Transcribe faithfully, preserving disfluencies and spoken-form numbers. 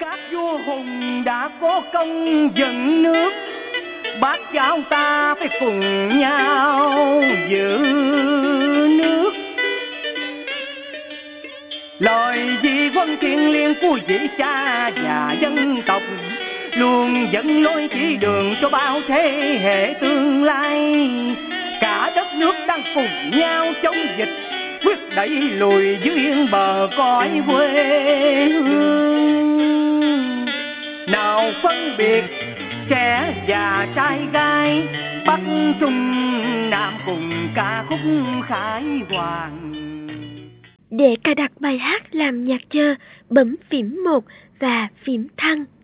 Các vua hùng đã có công dựng nước, bác cháu ta phải cùng nhau giữ nước. Lời di huấn thiêng liêng của vị cha và dân tộc luôn dẫn lối chỉ đường cho bao thế hệ tương lai. Cả đất nước đang cùng nhau chống dịch, quyết đẩy lùi dưới yên bờ cõi quê hương. Nào phân biệt trẻ già trai gái, Bắc Trung Nam cùng ca khúc khải hoàn. Để cài đặt bài hát làm nhạc chờ, bấm phím một và phím thăng.